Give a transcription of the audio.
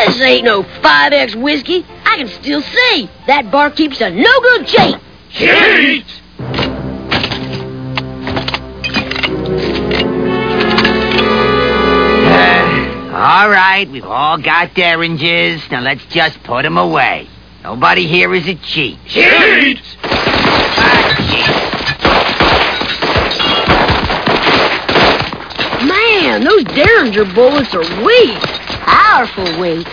This ain't no 5X whiskey. I can still see. That barkeep's a no-good cheat. Cheat! All right, we've all got derringes. Now let's just put them away. Nobody here is a cheat. Cheat! Man, those Derringer bullets are weak. Powerful weak.